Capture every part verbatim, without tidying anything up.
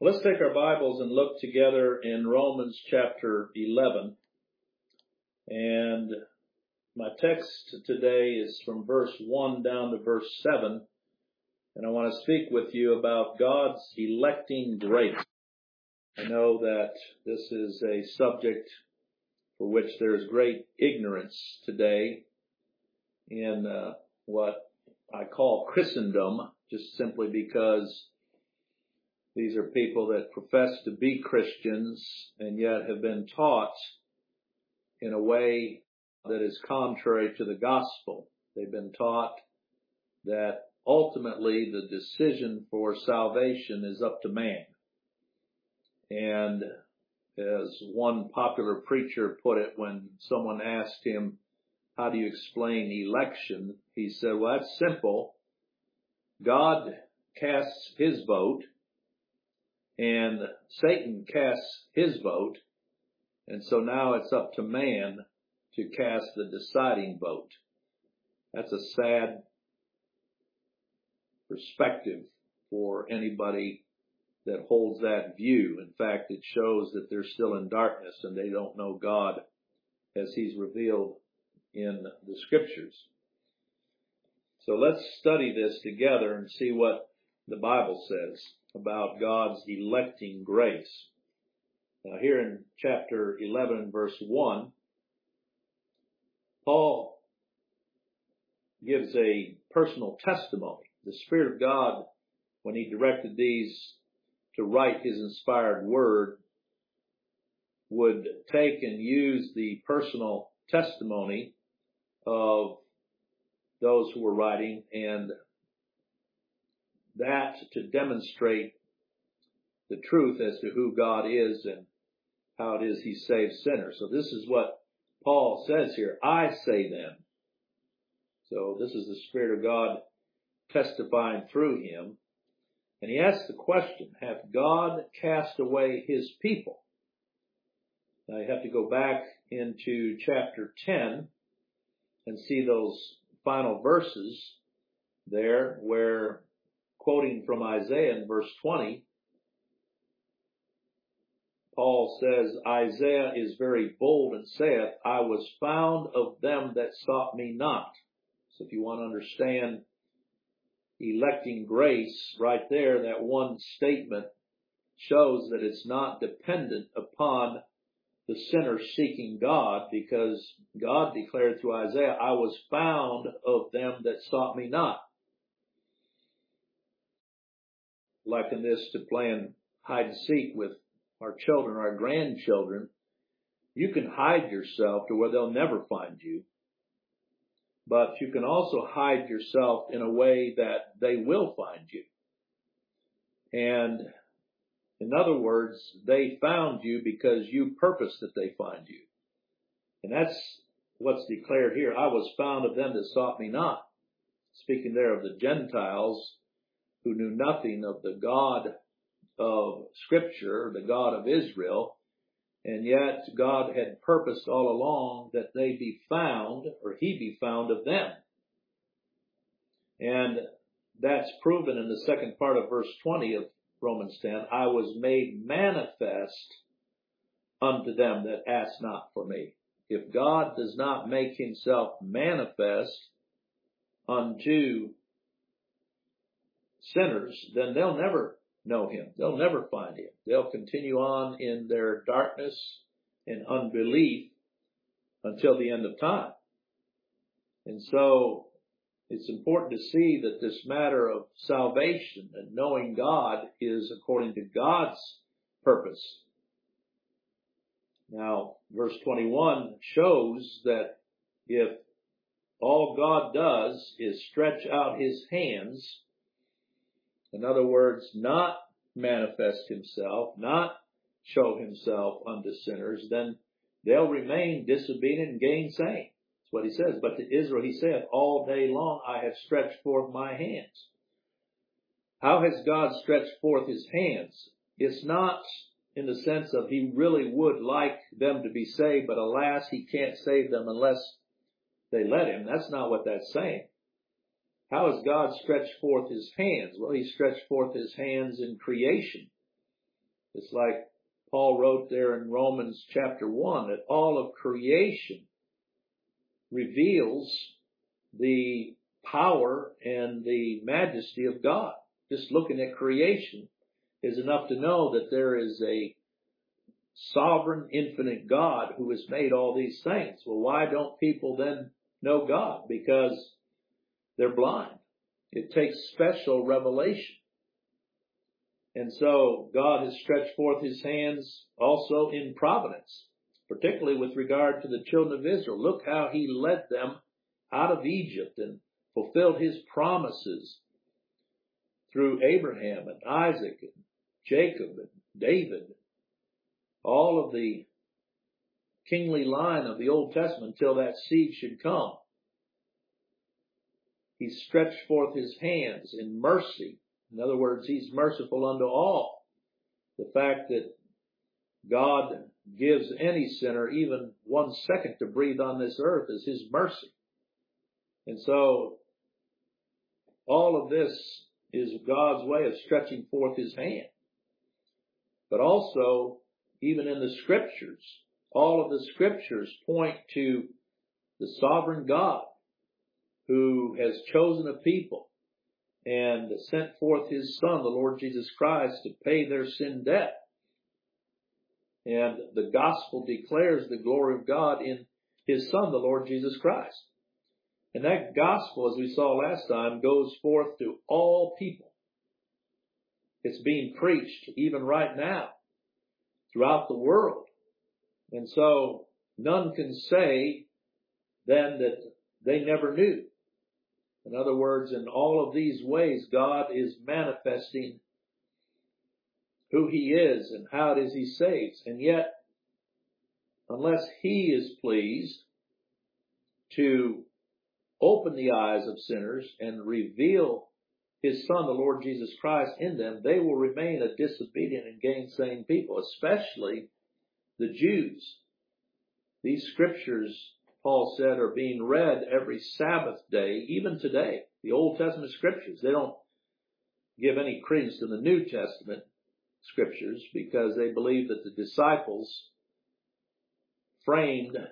Let's take our Bibles and look together in Romans chapter eleven. And my text today is from verse one down to verse seven. And I want to speak with you about God's electing grace. I know that this is a subject for which there is great ignorance today in uh, what I call Christendom, just simply because these are people that profess to be Christians and yet have been taught in a way that is contrary to the gospel. They've been taught that ultimately the decision for salvation is up to man. And as one popular preacher put it when someone asked him, how do you explain election? He said, well, that's simple. God casts his vote, and Satan casts his vote, and so now it's up to man to cast the deciding vote. That's a sad perspective for anybody that holds that view. In fact, it shows that they're still in darkness and they don't know God as He's revealed in the Scriptures. So let's study this together and see what the Bible says about God's electing grace. Now here in chapter eleven, verse one, Paul gives a personal testimony. The Spirit of God, when he directed these to write his inspired word, would take and use the personal testimony of those who were writing, and that to demonstrate the truth as to who God is and how it is He saves sinners. So this is what Paul says here. I say then. So this is the Spirit of God testifying through him. And he asks the question, hath God cast away His people? Now you have to go back into chapter ten and see those final verses there where, quoting from Isaiah in verse twenty, Paul says, Isaiah is very bold and saith, I was found of them that sought me not. So if you want to understand electing grace, right there, that one statement shows that it's not dependent upon the sinner seeking God, because God declared through Isaiah, I was found of them that sought me not. Liken this to playing hide and seek with our children, our grandchildren. You can hide yourself to where they'll never find you, but you can also hide yourself in a way that they will find you. And in other words, they found you because you purposed that they find you. And that's what's declared here. I was found of them that sought me not. Speaking there of the Gentiles who knew nothing of the God of Scripture, the God of Israel, and yet God had purposed all along that they be found, or He be found of them. And that's proven in the second part of verse twenty of Romans ten. I was made manifest unto them that asked not for me. If God does not make Himself manifest unto sinners, then they'll never know Him. They'll never find Him. They'll continue on in their darkness and unbelief until the end of time. And so it's important to see that this matter of salvation and knowing God is according to God's purpose. Now, verse twenty-one shows that if all God does is stretch out His hands, in other words, not manifest Himself, not show Himself unto sinners, then they'll remain disobedient and gainsaying. That's what He says. But to Israel He said, all day long I have stretched forth my hands. How has God stretched forth His hands? It's not in the sense of He really would like them to be saved, but alas, He can't save them unless they let Him. That's not what that's saying. How has God stretched forth His hands? Well, He stretched forth His hands in creation. It's like Paul wrote there in Romans chapter one, that all of creation reveals the power and the majesty of God. Just looking at creation is enough to know that there is a sovereign, infinite God who has made all these things. Well, why don't people then know God? Because they're blind. It takes special revelation. And so God has stretched forth his hands also in providence, particularly with regard to the children of Israel. Look how he led them out of Egypt and fulfilled his promises through Abraham and Isaac and Jacob and David, all of the kingly line of the Old Testament until that seed should come. He stretched forth his hands in mercy. In other words, he's merciful unto all. The fact that God gives any sinner even one second to breathe on this earth is his mercy. And so all of this is God's way of stretching forth his hand. But also, even in the scriptures, all of the scriptures point to the sovereign God who has chosen a people and sent forth his Son, the Lord Jesus Christ, to pay their sin debt. And the gospel declares the glory of God in his Son, the Lord Jesus Christ. And that gospel, as we saw last time, goes forth to all people. It's being preached even right now throughout the world. And so none can say then that they never knew. In other words, in all of these ways, God is manifesting who he is and how it is he saves. And yet, unless he is pleased to open the eyes of sinners and reveal his Son, the Lord Jesus Christ, in them, they will remain a disobedient and gainsaying people, especially the Jews. These scriptures, Paul said, are being read every Sabbath day, even today. The Old Testament scriptures, they don't give any credence to the New Testament scriptures because they believe that the disciples framed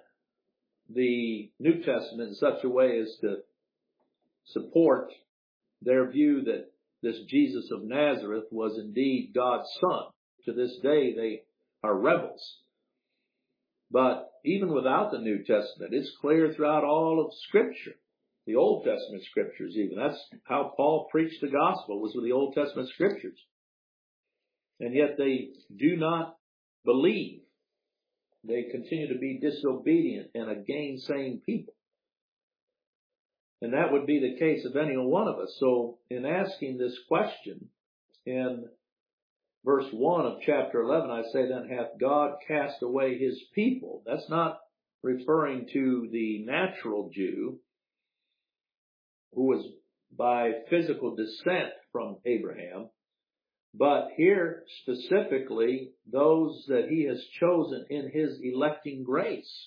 the New Testament in such a way as to support their view that this Jesus of Nazareth was indeed God's Son. To this day, they are rebels. But even without the New Testament, it's clear throughout all of Scripture, the Old Testament Scriptures even. That's how Paul preached the gospel, was with the Old Testament Scriptures. And yet they do not believe. They continue to be disobedient and a gainsaying people. And that would be the case of any one of us. So in asking this question in verse one of chapter eleven, I say, then hath God cast away his people. That's not referring to the natural Jew who was by physical descent from Abraham, but here specifically those that he has chosen in his electing grace.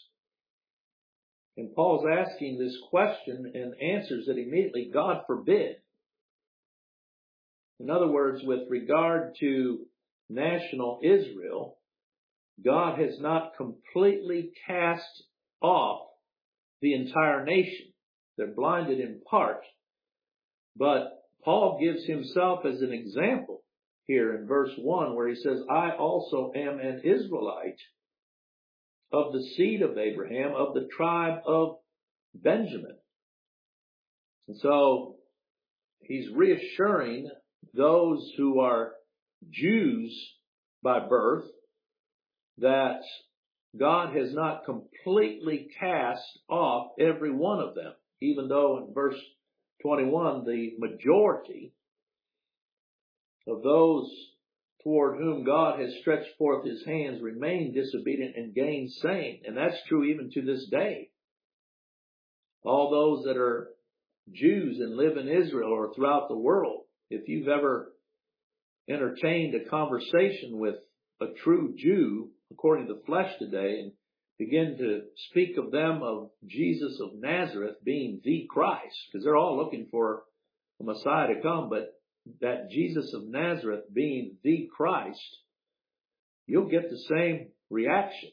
And Paul's asking this question and answers it immediately, God forbid. In other words, with regard to national Israel, God has not completely cast off the entire nation. They're blinded in part. But Paul gives himself as an example here in verse one where he says, I also am an Israelite of the seed of Abraham, of the tribe of Benjamin. And so he's reassuring those who are Jews by birth that God has not completely cast off every one of them, even though in verse twenty-one, the majority of those toward whom God has stretched forth his hands remain disobedient and gainsaying. And that's true even to this day. All those that are Jews and live in Israel or throughout the world, if you've ever entertained a conversation with a true Jew according to the flesh today and begin to speak of them, of Jesus of Nazareth being the Christ, because they're all looking for a Messiah to come, but that Jesus of Nazareth being the Christ, you'll get the same reaction.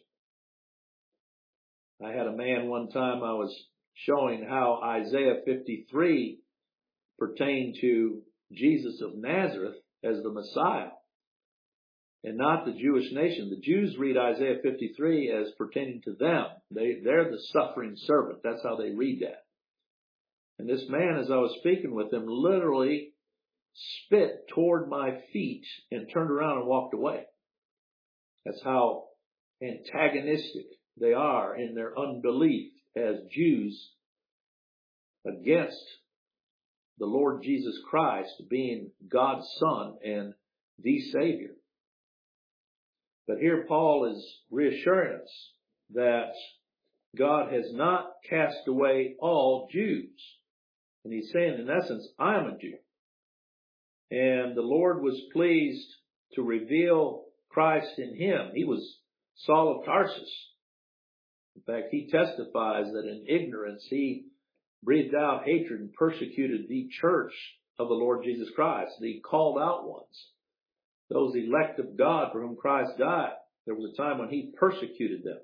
I had a man one time I was showing how Isaiah fifty-three pertained to Jesus of Nazareth as the Messiah and not the Jewish nation. The Jews read Isaiah fifty-three as pertaining to them. They, they're the suffering servant. That's how they read that. And this man, as I was speaking with him, literally spit toward my feet and turned around and walked away. That's how antagonistic they are in their unbelief as Jews against the Lord Jesus Christ being God's Son and the Savior. But here Paul is reassuring us that God has not cast away all Jews. And he's saying, in essence, I am a Jew. And the Lord was pleased to reveal Christ in him. He was Saul of Tarsus. In fact, he testifies that in ignorance he breathed out hatred and persecuted the church of the Lord Jesus Christ, the called out ones, those elect of God for whom Christ died. There was a time when he persecuted them.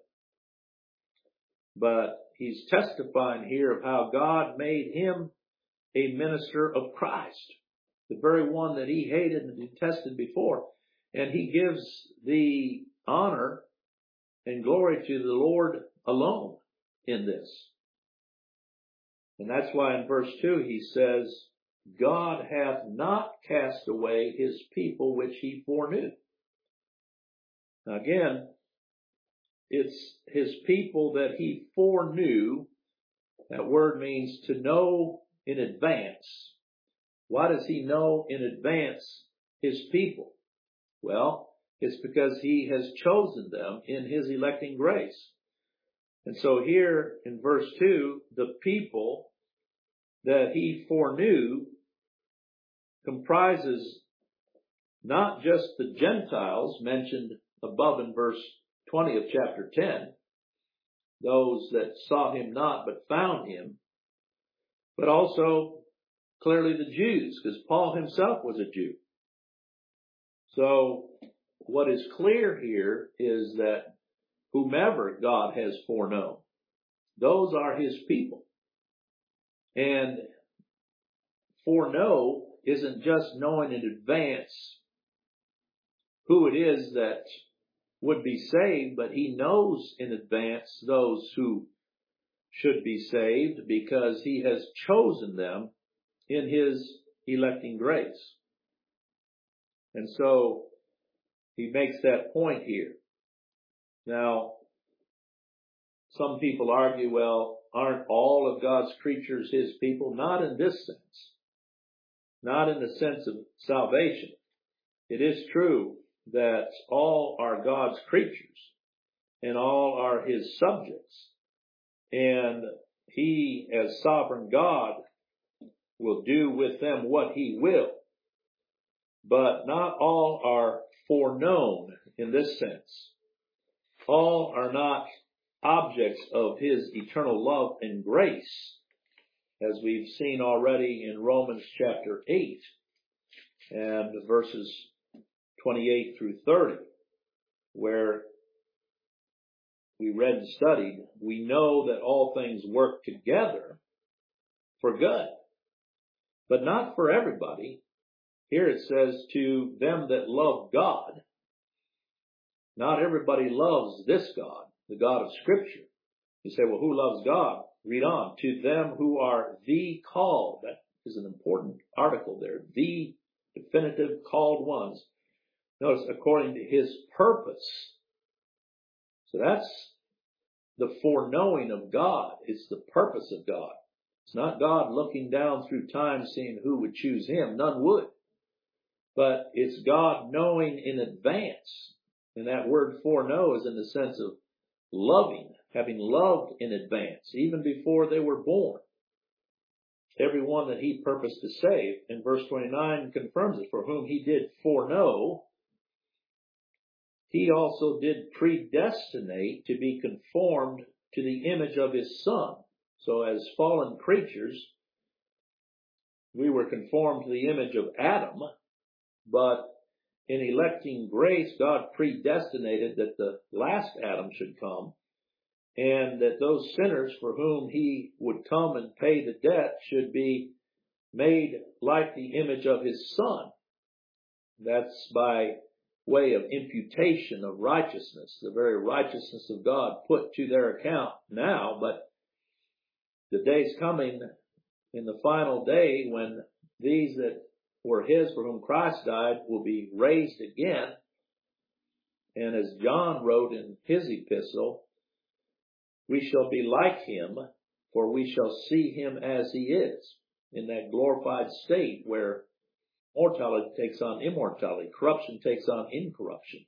But he's testifying here of how God made him a minister of Christ, the very one that he hated and detested before. And he gives the honor and glory to the Lord alone in this. And that's why in verse two he says, God hath not cast away his people which he foreknew. Now again, it's his people that he foreknew. That word means to know in advance. Why does he know in advance his people? Well, it's because he has chosen them in his electing grace. And so here in verse two, the people that he foreknew comprises not just the Gentiles mentioned above in verse twenty of chapter ten, those that sought him not but found him, but also clearly the Jews, because Paul himself was a Jew. So what is clear here is that whomever God has foreknown, those are his people. And foreknow isn't just knowing in advance who it is that would be saved, but he knows in advance those who should be saved because he has chosen them in his electing grace. And so he makes that point here. Now, some people argue, well, aren't all of God's creatures his people? Not in this sense. Not in the sense of salvation. It is true that all are God's creatures and all are his subjects. And he, as sovereign God, will do with them what he will. But not all are foreknown in this sense. All are not objects of his eternal love and grace, as we've seen already in Romans chapter eight and verses twenty-eight through thirty, where we read and studied, we know that all things work together for good, but not for everybody. Here it says, to them that love God. Not everybody loves this God, the God of Scripture. You say, well, who loves God? Read on. To them who are the called. That is an important article there. The definitive called ones. Notice, according to his purpose. So that's the foreknowing of God. It's the purpose of God. It's not God looking down through time seeing who would choose him. None would. But it's God knowing in advance. And that word foreknow is in the sense of loving, having loved in advance, even before they were born. Everyone that he purposed to save. And verse twenty-nine confirms it. For whom he did foreknow, he also did predestinate to be conformed to the image of his Son. So as fallen creatures, we were conformed to the image of Adam, but in electing grace, God predestinated that the last Adam should come, and that those sinners for whom he would come and pay the debt should be made like the image of his Son. That's by way of imputation of righteousness, the very righteousness of God put to their account now, but the day's coming in the final day when these that were his for whom Christ died will be raised again. And as John wrote in his epistle, we shall be like him, for we shall see him as he is, in that glorified state where mortality takes on immortality, corruption takes on incorruption.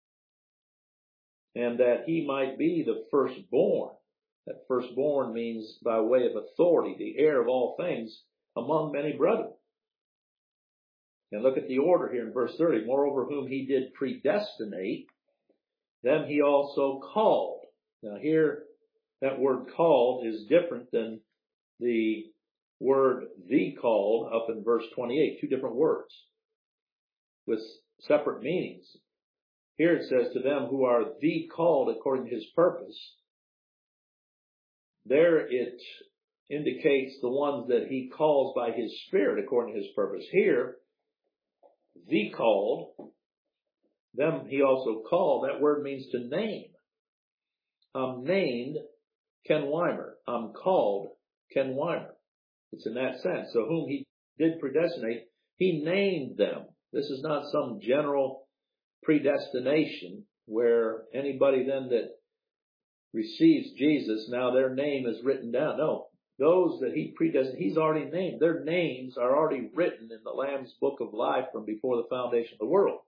And that he might be the firstborn. That firstborn means by way of authority, the heir of all things among many brethren. And look at the order here in verse thirty. Moreover, whom he did predestinate, them he also called. Now here, that word called is different than the word the called up in verse twenty-eight. Two different words with separate meanings. Here it says, to them who are the called according to his purpose. There it indicates the ones that he calls by his Spirit according to his purpose. Here, the called, them he also called. That word means to name. I'm named Ken Weimer. I'm called Ken Weimer. It's in that sense. So whom he did predestinate, he named them. This is not some general predestination where anybody then that receives Jesus, now their name is written down. No, those that he predestinated, he's already named. Their names are already written in the Lamb's Book of Life from before the foundation of the world.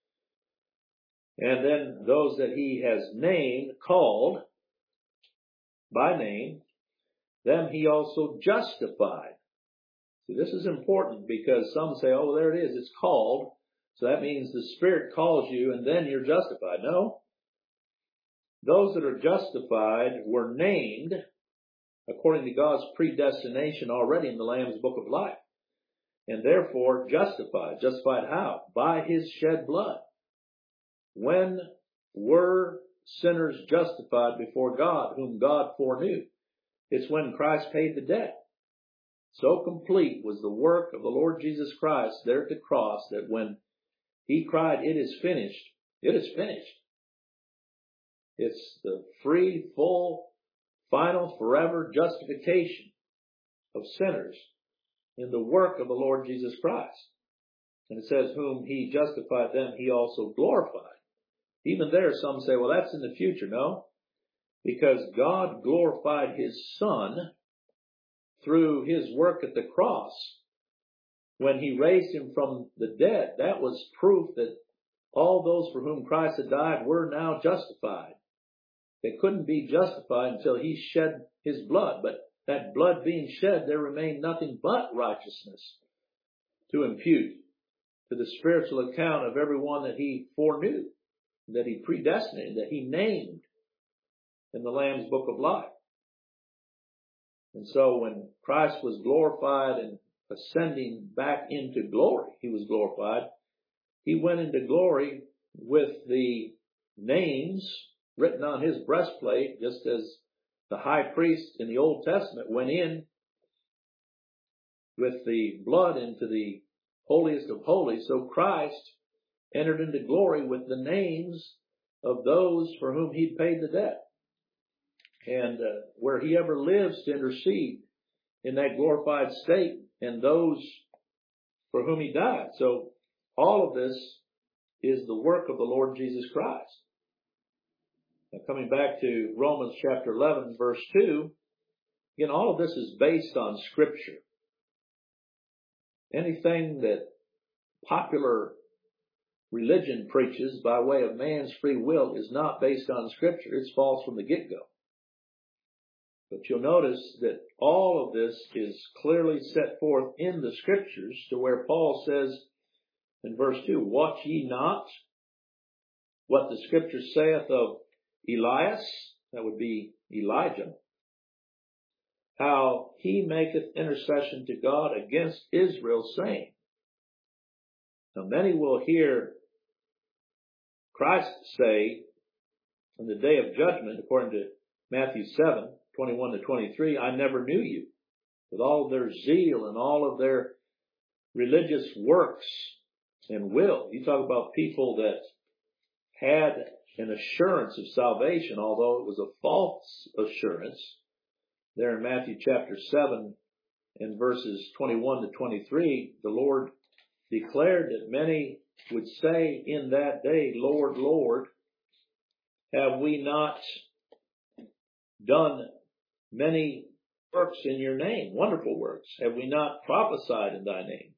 And then those that he has named, called by name, them he also justified. See, this is important because some say, oh, there it is, it's called. So that means the Spirit calls you and then you're justified. No. Those that are justified were named according to God's predestination already in the Lamb's Book of Life. And therefore justified. Justified how? By his shed blood. When were sinners justified before God, whom God foreknew? It's when Christ paid the debt. So complete was the work of the Lord Jesus Christ there at the cross that when he cried, it is finished, it is finished. It's the free, full, final, forever justification of sinners in the work of the Lord Jesus Christ. And it says, whom he justified, them he also glorified. Even there, some say, well, that's in the future. No, because God glorified his Son through his work at the cross. When he raised him from the dead, that was proof that all those for whom Christ had died were now justified. They couldn't be justified until he shed his blood. But that blood being shed, there remained nothing but righteousness to impute to the spiritual account of everyone that he foreknew, that he predestinated, that he named in the Lamb's Book of Life. And so when Christ was glorified and ascending back into glory, he was glorified, he went into glory with the names written on his breastplate, just as the high priest in the Old Testament went in with the blood into the holiest of holies. So Christ entered into glory with the names of those for whom he'd paid the debt. And uh, where he ever lives to intercede in that glorified state and those for whom he died. So all of this is the work of the Lord Jesus Christ. Now coming back to Romans chapter eleven, verse two, again, all of this is based on Scripture. Anything that popular religion preaches by way of man's free will is not based on Scripture. It's false from the get-go. But you'll notice that all of this is clearly set forth in the Scriptures, to where Paul says in verse two, watch ye not what the Scripture saith of Elias, that would be Elijah, how he maketh intercession to God against Israel, saying. Now many will hear Christ say in the day of judgment, according to Matthew seven, twenty-one to twenty-three, I never knew you. With all their zeal and all of their religious works and will. You talk about people that had an assurance of salvation, although it was a false assurance. There in Matthew chapter seven and verses twenty-one to twenty-three, the Lord declared that many would say in that day, Lord, Lord, have we not done many works in your name, wonderful works? Have we not prophesied in thy name?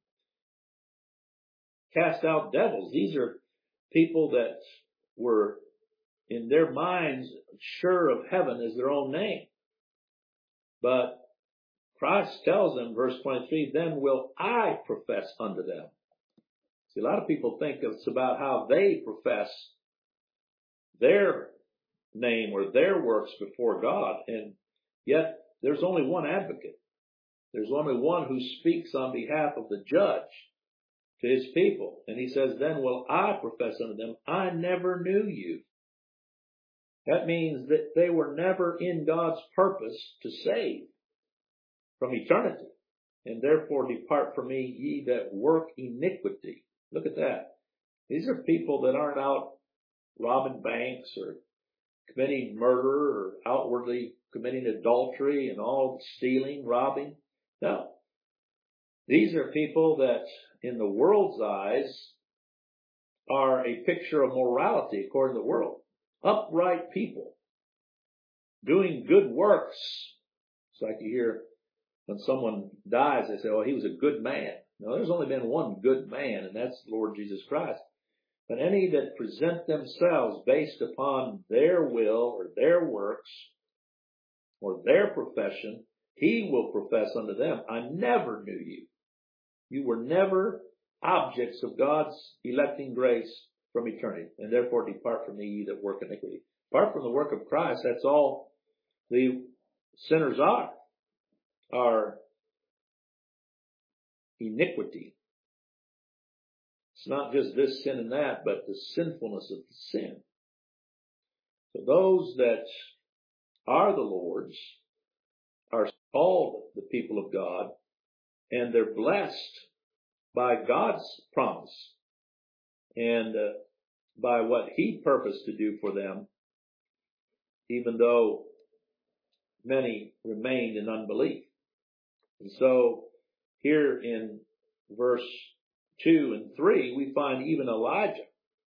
Cast out devils. These are people that were in their minds sure of heaven as their own name. But Christ tells them, verse twenty-three, then will I profess unto them. See, a lot of people think it's about how they profess their name or their works before God. And yet there's only one advocate. There's only one who speaks on behalf of the judge to his people. And he says, then will I profess unto them, I never knew you. That means that they were never in God's purpose to save from eternity. And therefore depart from me, ye that work iniquity. Look at that. These are people that aren't out robbing banks or committing murder or outwardly committing adultery and all stealing, robbing. No. These are people that in the world's eyes are a picture of morality according to the world. Upright people doing good works. It's like you hear when someone dies, they say, oh, he was a good man. No, there's only been one good man, and that's the Lord Jesus Christ. But any that present themselves based upon their will or their works or their profession, he will profess unto them, I never knew you. You were never objects of God's electing grace from eternity, and therefore depart from me, ye that work iniquity. Apart from the work of Christ, that's all the sinners are, are iniquity. It's not just this sin and that, but the sinfulness of the sin. So those that are the Lord's are called the people of God, and they're blessed by God's promise and uh, by what he purposed to do for them, even though many remained in unbelief. And so here in verse two and three, we find even Elijah.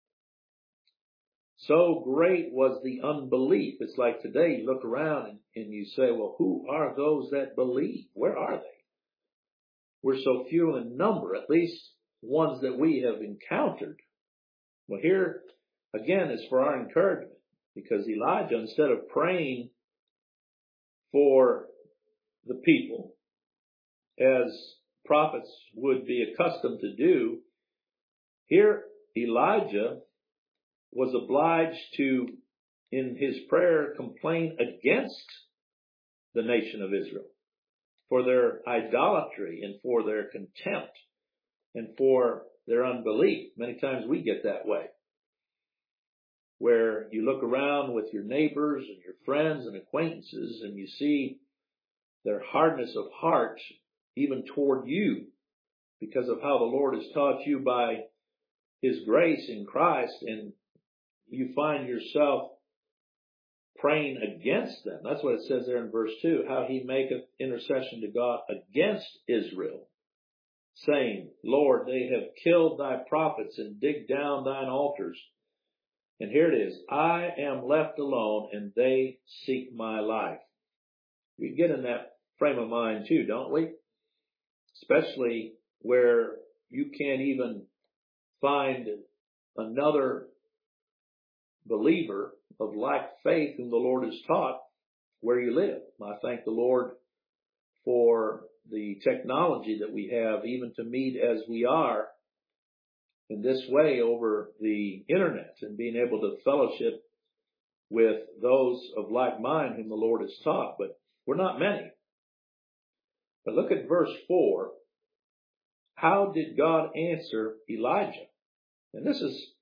So great was the unbelief. It's like today you look around and, and you say, well, who are those that believe? Where are they? We're so few in number, at least ones that we have encountered. Well, here again is for our encouragement, because Elijah, instead of praying for the people as prophets would be accustomed to do, here Elijah was obliged to, in his prayer, complain against the nation of Israel for their idolatry and for their contempt and for their unbelief. Many times we get that way, where you look around with your neighbors and your friends and acquaintances and you see their hardness of heart even toward you because of how the Lord has taught you by his grace in Christ, and you find yourself praying against them. That's what it says there in verse two, how he maketh intercession to God against Israel, saying, Lord, they have killed thy prophets and digged down thine altars. And here it is, I am left alone and they seek my life. We get in that frame of mind too, don't we? Especially where you can't even find another believer of like faith whom the Lord has taught where you live. I thank the Lord for the technology that we have, even to meet as we are in this way over the internet and being able to fellowship with those of like mind whom the Lord has taught. But we're not many. But look at verse four. How did God answer Elijah? And this is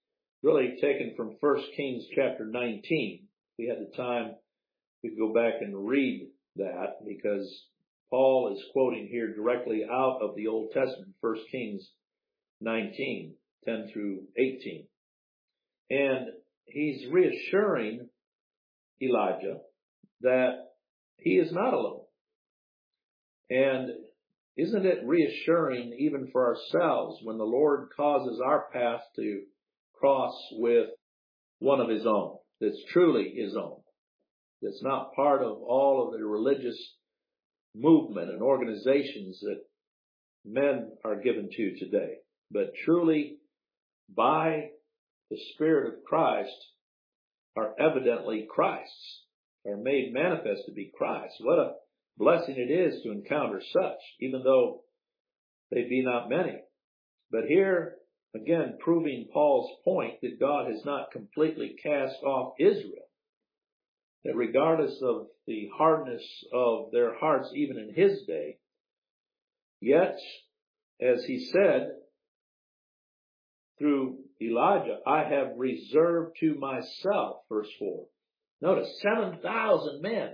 really taken from First Kings chapter nineteen. If we had the time, we could go back and read that, because Paul is quoting here directly out of the Old Testament, First Kings nineteen, ten through eighteen. And he's reassuring Elijah that he is not alone. And isn't it reassuring even for ourselves when the Lord causes our path to cross with one of his own, that's truly his own, that's not part of all of the religious movement and organizations that men are given to today, but truly by the Spirit of Christ are evidently Christ's, are made manifest to be Christ. What a blessing it is to encounter such, even though they be not many. But here, again, proving Paul's point that God has not completely cast off Israel, that regardless of the hardness of their hearts even in his day, yet, as he said through Elijah, I have reserved to myself, verse four. Notice, seven thousand men.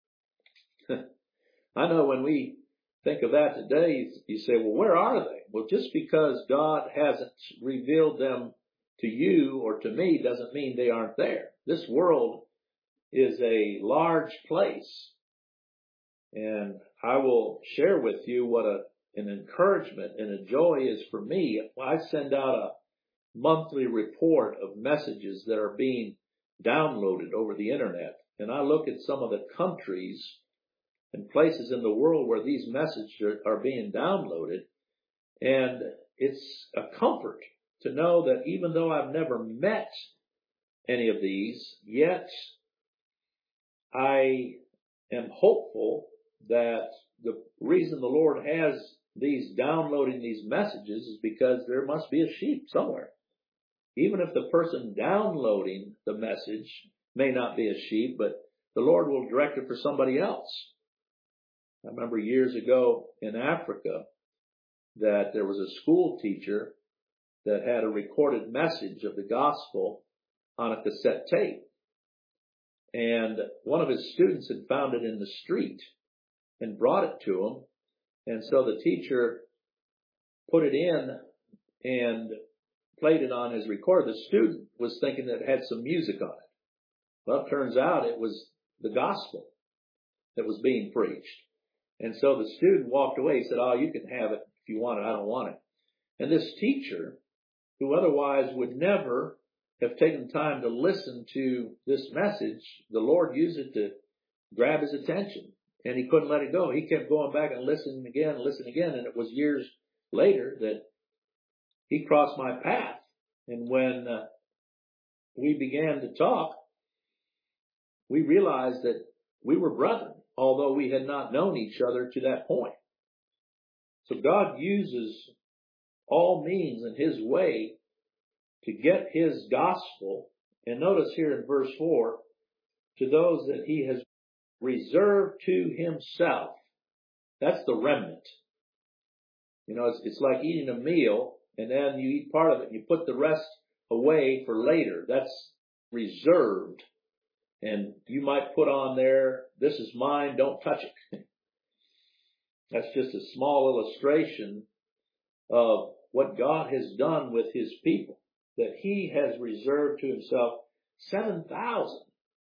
I know when we think of that today, you say, well, where are they? Well, just because God hasn't revealed them to you or to me doesn't mean they aren't there. This world is a large place. And I will share with you what a, an encouragement and a joy is for me. I send out a monthly report of messages that are being downloaded over the internet. And I look at some of the countries and places in the world where these messages are, are being downloaded. And it's a comfort to know that even though I've never met any of these, yet I am hopeful that the reason the Lord has these downloading these messages is because there must be a sheep somewhere. Even if the person downloading the message may not be a sheep, but the Lord will direct it for somebody else. I remember years ago in Africa that there was a school teacher that had a recorded message of the gospel on a cassette tape. And one of his students had found it in the street and brought it to him. And so the teacher put it in and played it on his recorder. The student was thinking that it had some music on it. Well, it turns out it was the gospel that was being preached. And so the student walked away. He said, oh, you can have it if you want it. I don't want it. And this teacher, who otherwise would never have taken time to listen to this message, the Lord used it to grab his attention. And he couldn't let it go. He kept going back and listening again and listening again. And it was years later that he crossed my path. And when uh, we began to talk, we realized that we were brethren, although we had not known each other to that point. So God uses all means in his way to get his gospel. And notice here in verse four, to those that he has reserved to himself. That's the remnant. You know, it's, it's like eating a meal and then you eat part of it and you put the rest away for later. That's reserved. And you might put on there, this is mine, don't touch it. That's just a small illustration of what God has done with his people, that he has reserved to himself seven thousand.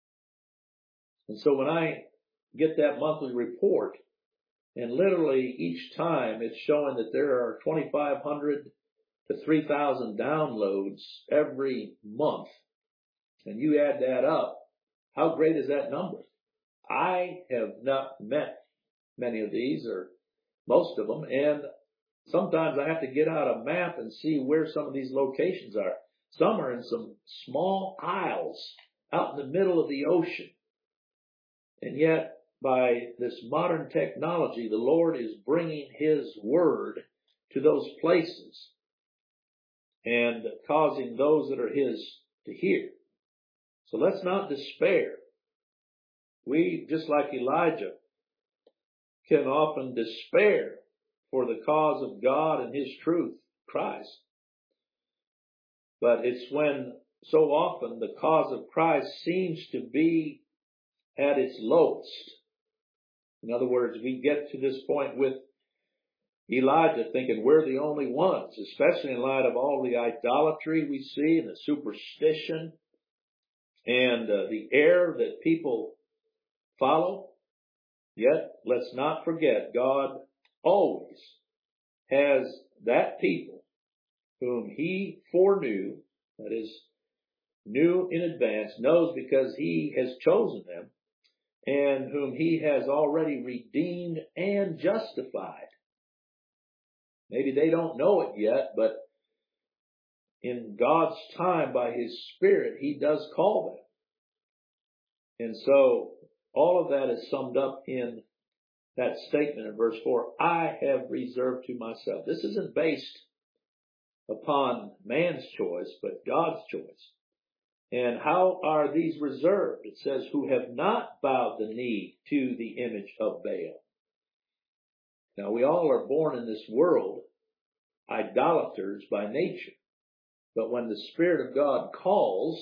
And so when I get that monthly report, and literally each time it's showing that there are twenty-five hundred to three thousand downloads every month, and you add that up, how great is that number? I have not met many of these, or most of them, and sometimes I have to get out a map and see where some of these locations are. Some are in some small isles out in the middle of the ocean. And yet, by this modern technology, the Lord is bringing his word to those places and causing those that are his to hear. So let's not despair. We, just like Elijah, can often despair for the cause of God and his truth, Christ. But it's when so often the cause of Christ seems to be at its lowest. In other words, we get to this point with Elijah thinking we're the only ones, especially in light of all the idolatry we see and the superstition and uh, the error that people follow. Yet, let's not forget, God always has that people whom He foreknew, that is, knew in advance, knows because He has chosen them, and whom He has already redeemed and justified. Maybe they don't know it yet, but in God's time, by His Spirit, He does call them. And so, all of that is summed up in that statement in verse four, I have reserved to myself. This isn't based upon man's choice, but God's choice. And how are these reserved? It says, who have not bowed the knee to the image of Baal. Now, we all are born in this world idolaters by nature. But when the Spirit of God calls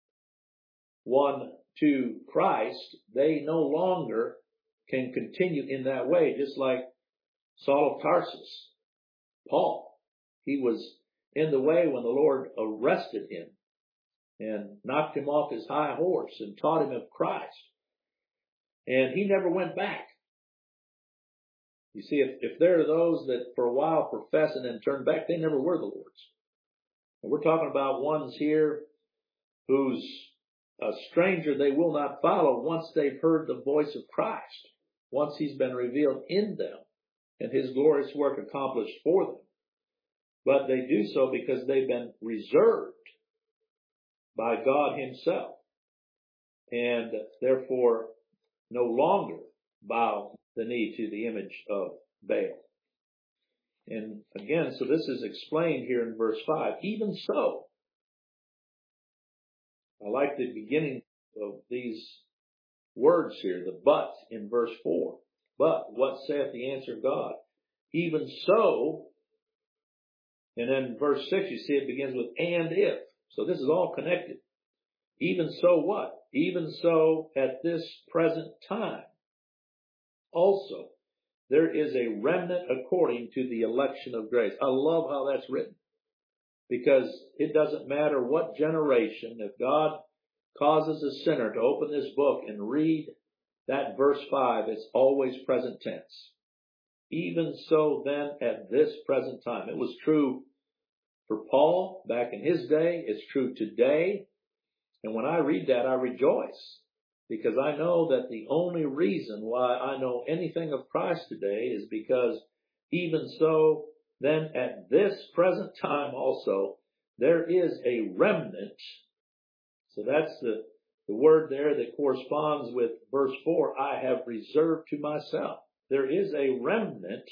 one to Christ, they no longer can continue in that way, just like Saul of Tarsus, Paul. He was in the way when the Lord arrested him and knocked him off his high horse and taught him of Christ. And he never went back. You see, if, if there are those that for a while profess and then turn back, they never were the Lord's. And we're talking about ones here whose a stranger they will not follow once they've heard the voice of Christ, once He's been revealed in them and His glorious work accomplished for them. But they do so because they've been reserved by God Himself, and therefore no longer bow the knee to the image of Baal. And again, so this is explained here in verse five. Even so, I like the beginning of these words here, the but in verse four. But what saith the answer of God? Even so, and then verse six, you see it begins with and if. So this is all connected. Even so what? Even so at this present time. Also, there is a remnant according to the election of grace. I love how that's written. Because it doesn't matter what generation, if God causes a sinner to open this book and read that verse five, it's always present tense. Even so then at this present time. It was true for Paul back in his day. It's true today. And when I read that, I rejoice. Because I know that the only reason why I know anything of Christ today is because even so, then at this present time also, there is a remnant. So that's the, the word there that corresponds with verse four, I have reserved to myself. There is a remnant,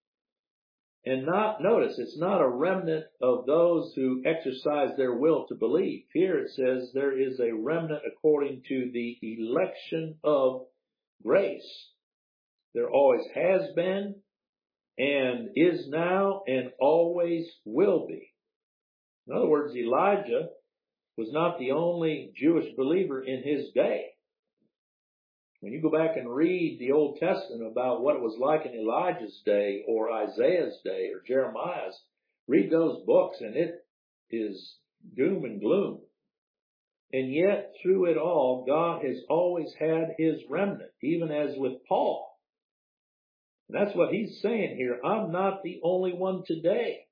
and not, notice, it's not a remnant of those who exercise their will to believe. Here it says there is a remnant according to the election of grace. There always has been, and is now, and always will be. In other words, Elijah was not the only Jewish believer in his day. When you go back and read the Old Testament about what it was like in Elijah's day, or Isaiah's day, or Jeremiah's, read those books, and it is doom and gloom. And yet, through it all, God has always had His remnant, even as with Paul. And that's what he's saying here. I'm not the only one today.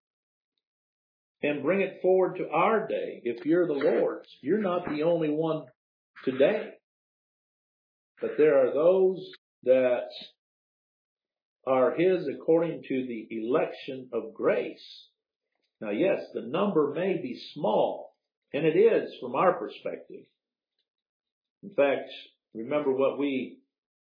And bring it forward to our day. If you're the Lord's, you're not the only one today. But there are those that are His according to the election of grace. Now, yes, the number may be small, and it is from our perspective. In fact, remember what we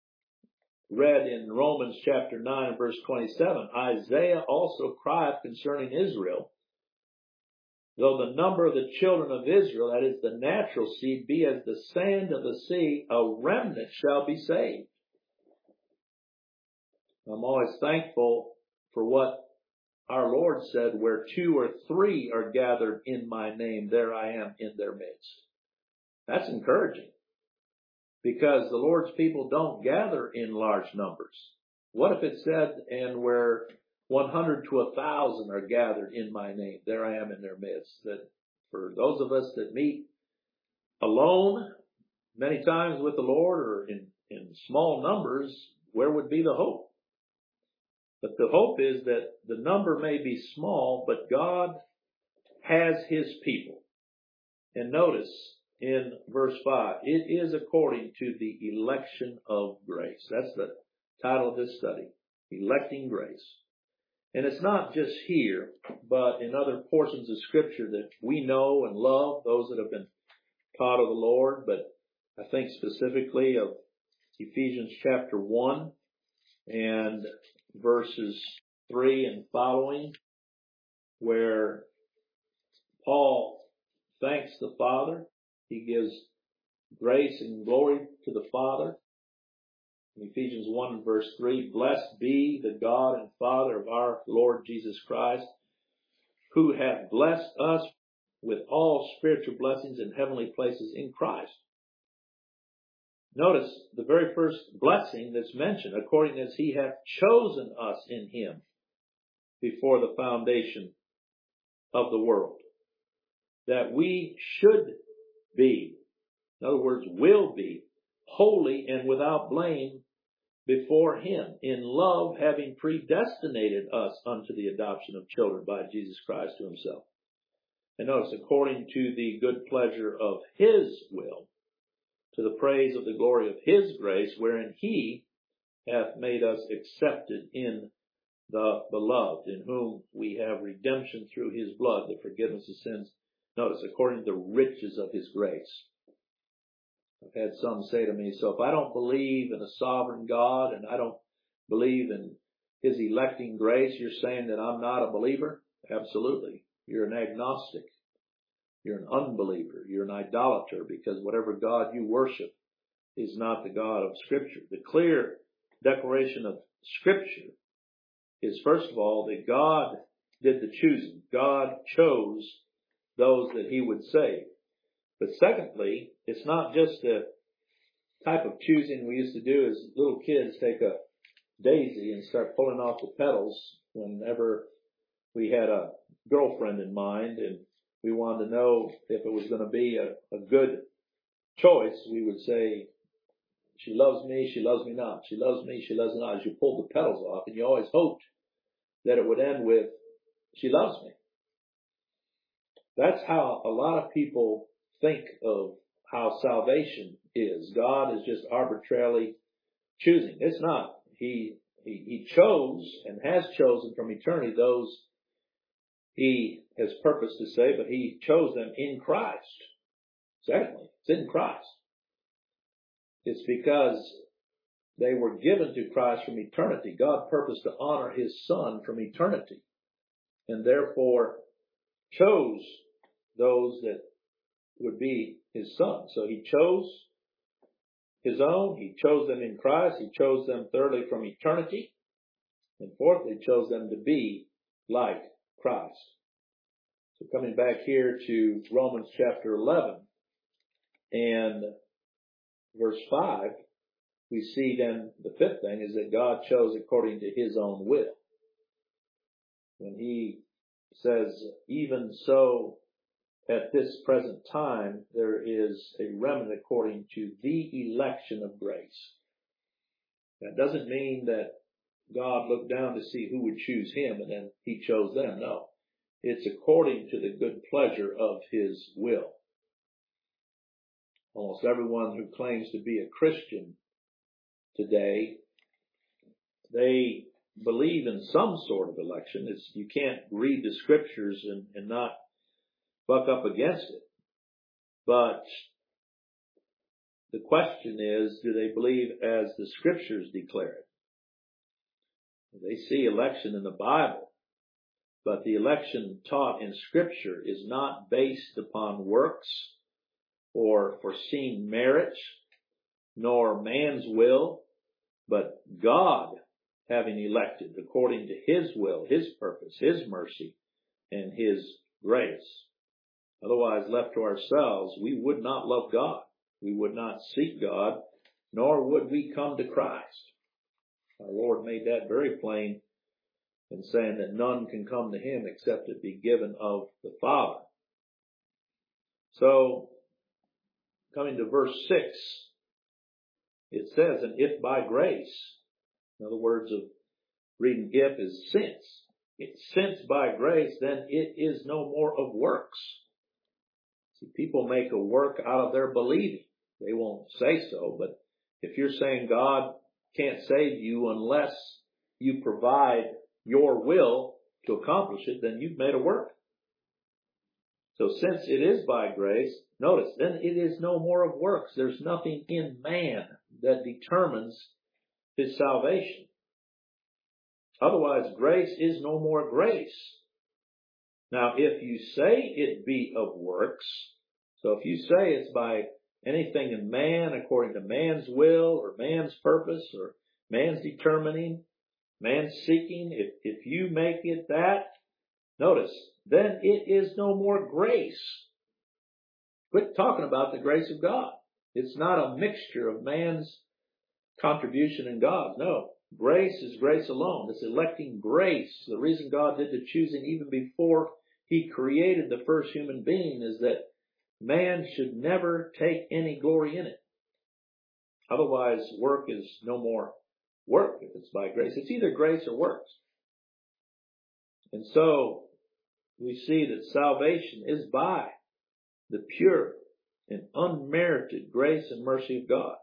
read in Romans chapter nine, verse twenty-seven. Isaiah also cried concerning Israel, though the number of the children of Israel, that is the natural seed, be as the sand of the sea, a remnant shall be saved. I'm always thankful for what our Lord said, where two or three are gathered in my name, there I am in their midst. That's encouraging, because the Lord's people don't gather in large numbers. What if it said, and where one hundred to a thousand are gathered in my name, there I am in their midst? That for those of us that meet alone, many times with the Lord, or in, in small numbers, where would be the hope? But the hope is that the number may be small, but God has His people. And notice in verse five, it is according to the election of grace. That's the title of this study, Electing Grace. And it's not just here, but in other portions of Scripture that we know and love, those that have been taught of the Lord. But I think specifically of Ephesians chapter one and verses three and following, where Paul thanks the Father. He gives grace and glory to the Father. In Ephesians one and verse three, blessed be the God and Father of our Lord Jesus Christ, who hath blessed us with all spiritual blessings in heavenly places in Christ. Notice the very first blessing that's mentioned, according as He hath chosen us in Him before the foundation of the world, that we should be, in other words, will be, holy and without blame before Him, in love, having predestinated us unto the adoption of children by Jesus Christ to Himself. And notice, according to the good pleasure of His will, to the praise of the glory of His grace, wherein He hath made us accepted in the beloved, in whom we have redemption through His blood, the forgiveness of sins. Notice, according to the riches of His grace. I've had some say to me, so if I don't believe in a sovereign God and I don't believe in His electing grace, you're saying that I'm not a believer? Absolutely. You're an agnostic. You're an unbeliever. You're an idolater, because whatever God you worship is not the God of Scripture. The clear declaration of Scripture is, first of all, that God did the choosing. God chose those that He would save. But secondly, it's not just the type of choosing we used to do as little kids, take a daisy and start pulling off the petals whenever we had a girlfriend in mind and we wanted to know if it was going to be a, a good choice. We would say, she loves me, she loves me not. She loves me, she loves me not. As you pulled the petals off, and you always hoped that it would end with, she loves me. That's how a lot of people think of how salvation is. God is just arbitrarily choosing. It's not. He, he, he chose and has chosen from eternity those He has purposed to save, but He chose them in Christ. Secondly, it's in Christ. It's because they were given to Christ from eternity. God purposed to honor His Son from eternity, and therefore chose those that would be His Son. So He chose His own. He chose them in Christ. He chose them thirdly from eternity. And fourthly, chose them to be like Christ. So coming back here to Romans chapter eleven and verse five, we see then the fifth thing is that God chose according to His own will. When He says, even so, at this present time, there is a remnant according to the election of grace. That doesn't mean that God looked down to see who would choose Him and then He chose them. No. It's according to the good pleasure of His will. Almost everyone who claims to be a Christian today, they believe in some sort of election. It's, you can't read the Scriptures and, and not buck up against it. But the question is, do they believe as the Scriptures declare it? They see election in the Bible, but the election taught in Scripture is not based upon works or foreseen merit, nor man's will, but God having elected according to His will, His purpose, His mercy, and His grace. Otherwise, left to ourselves, we would not love God. We would not seek God, nor would we come to Christ. Our Lord made that very plain in saying that none can come to Him except it be given of the Father. So, coming to verse six, it says, and if by grace, in other words of reading if is since. It's since by grace, then it is no more of works. See, people make a work out of their believing. They won't say so, but if you're saying God can't save you unless you provide your will to accomplish it, then you've made a work. So since it is by grace, notice, then it is no more of works. There's nothing in man that determines his salvation. Otherwise, grace is no more grace. Now, if you say it be of works, so if you say it's by anything in man according to man's will or man's purpose or man's determining, man's seeking, if, if you make it that, notice, then it is no more grace. Quit talking about the grace of God. It's not a mixture of man's contribution and God's. No. Grace is grace alone. It's electing grace. The reason God did the choosing even before He created the first human being is that man should never take any glory in it. Otherwise, work is no more work if it's by grace. It's either grace or works. And so, we see that salvation is by the pure and unmerited grace and mercy of God.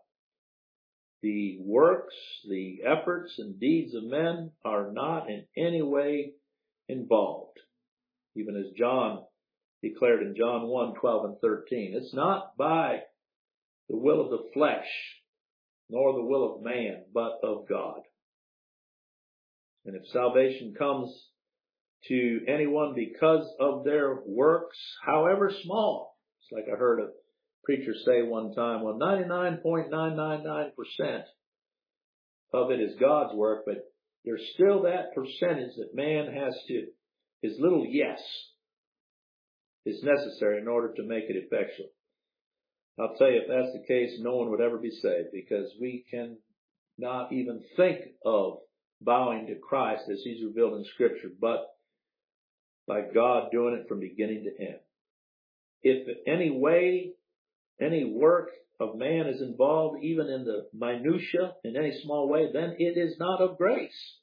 The works, the efforts and deeds of men are not in any way involved. Even as John declared in John one, twelve and thirteen. It's not by the will of the flesh, nor the will of man, but of God. And if salvation comes to anyone because of their works, however small, it's like I heard a preacher say one time, well, ninety-nine point nine nine nine percent of it is God's work, but there's still that percentage that man has to, his little yes is necessary in order to make it effectual. I'll tell you, if that's the case, no one would ever be saved, because we can not even think of bowing to Christ as He's revealed in Scripture, but by God doing it from beginning to end. If in any way, any work of man is involved, even in the minutia, in any small way, then it is not of grace.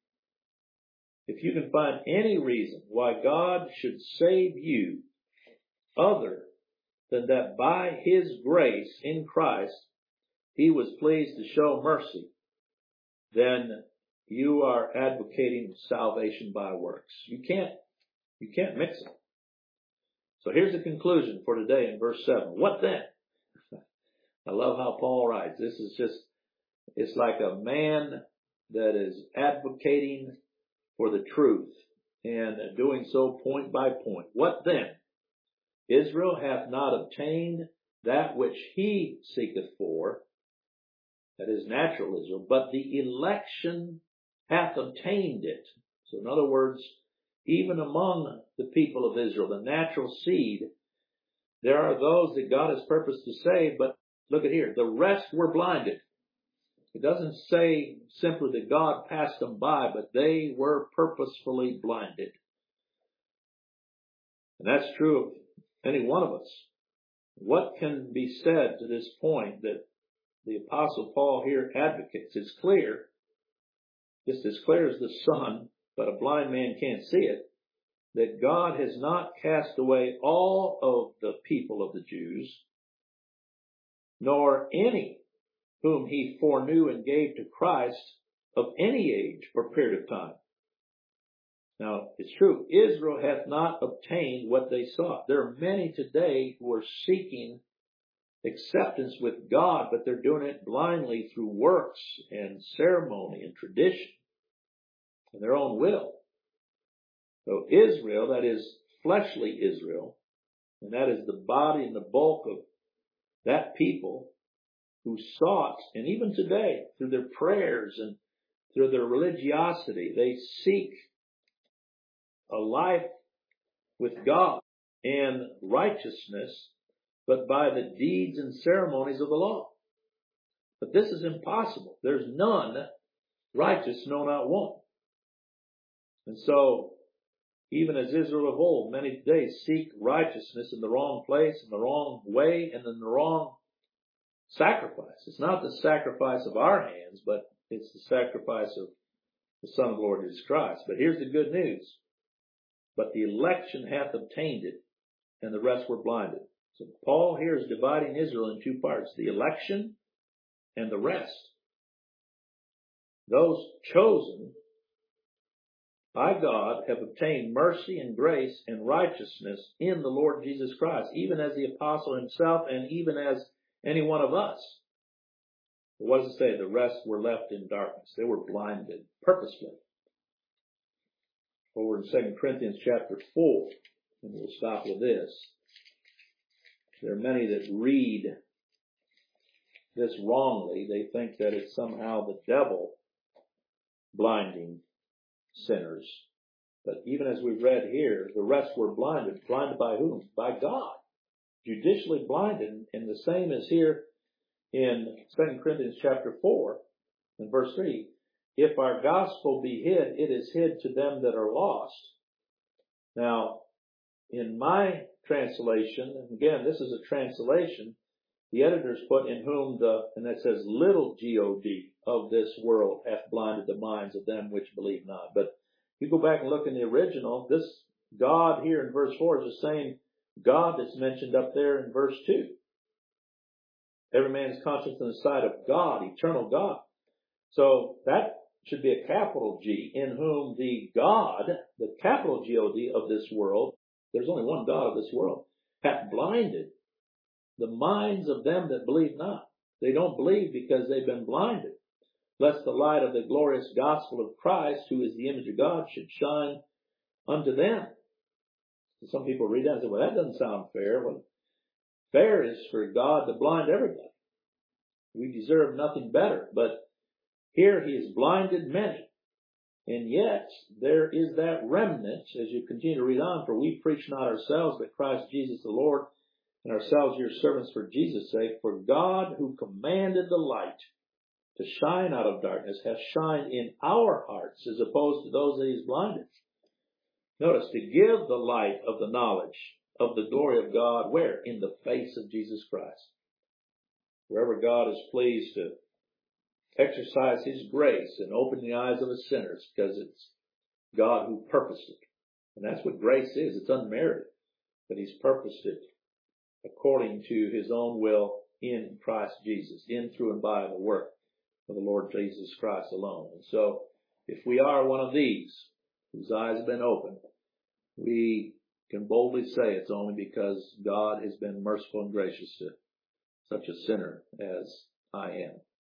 If you can find any reason why God should save you other than that by His grace in Christ He was pleased to show mercy, then you are advocating salvation by works. You can't, you can't mix it. So here's the conclusion for today in verse seven. What then? I love how Paul writes. This is just, it's like a man that is advocating for the truth and doing so point by point. What then? Israel hath not obtained that which he seeketh for, that is natural Israel, but the election hath obtained it. So in other words, even among the people of Israel, the natural seed, there are those that God has purposed to save, but look at here, the rest were blinded. It doesn't say simply that God passed them by, but they were purposefully blinded. And that's true of any one of us. What can be said to this point that the Apostle Paul here advocates? It's clear, just as clear as the sun, but a blind man can't see it, that God has not cast away all of the people of the Jews, nor any whom He foreknew and gave to Christ of any age or period of time. Now, it's true, Israel hath not obtained what they sought. There are many today who are seeking acceptance with God, but they're doing it blindly through works and ceremony and tradition and their own will. So Israel, that is fleshly Israel, and that is the body and the bulk of that people who sought, and even today, through their prayers and through their religiosity, they seek a life with God and righteousness, but by the deeds and ceremonies of the law. But this is impossible. There's none righteous, no, not one. And so, even as Israel of old, many today seek righteousness in the wrong place, in the wrong way, and in the wrong sacrifice. It's not the sacrifice of our hands, but it's the sacrifice of the Son of the Lord Jesus Christ. But here's the good news. But the election hath obtained it, and the rest were blinded. So Paul here is dividing Israel in two parts, the election and the rest. Those chosen by God have obtained mercy and grace and righteousness in the Lord Jesus Christ, even as the apostle himself and even as any one of us. But what does it say? The rest were left in darkness. They were blinded purposely. Over in Second Corinthians chapter four, and we'll stop with this. There are many that read this wrongly. They think that it's somehow the devil blinding sinners. But even as we've read here, the rest were blinded. Blinded by whom? By God. Judicially blinded. And the same is here in Second Corinthians chapter four and verse three. If our gospel be hid, it is hid to them that are lost. Now, in my translation, and again, this is a translation, the editors put in whom the, and that says little God of this world hath blinded the minds of them which believe not. But you go back and look in the original, this God here in verse four is the same God that's mentioned up there in verse two. Every man's conscience in the sight of God, eternal God. So that should be a capital G, in whom the God, the capital G O D of this world, there's only one God of this world, hath blinded the minds of them that believe not. They don't believe because they've been blinded, lest the light of the glorious gospel of Christ, who is the image of God, should shine unto them. So some people read that and say, well, that doesn't sound fair. Well, fair is for God to blind everybody. We deserve nothing better. But here he has blinded many. And yet there is that remnant, as you continue to read on, for we preach not ourselves, but Christ Jesus the Lord, and ourselves your servants for Jesus' sake. For God, who commanded the light to shine out of darkness, hath shined in our hearts, as opposed to those that he's blinded. Notice, to give the light of the knowledge of the glory of God, where? In the face of Jesus Christ. Wherever God is pleased to exercise his grace and open the eyes of the sinners, because it's God who purposed it. And that's what grace is. It's unmerited. But he's purposed it according to his own will in Christ Jesus, in, through, and by the work of the Lord Jesus Christ alone. And so, if we are one of these, whose eyes have been opened, we can boldly say it's only because God has been merciful and gracious to such a sinner as I am.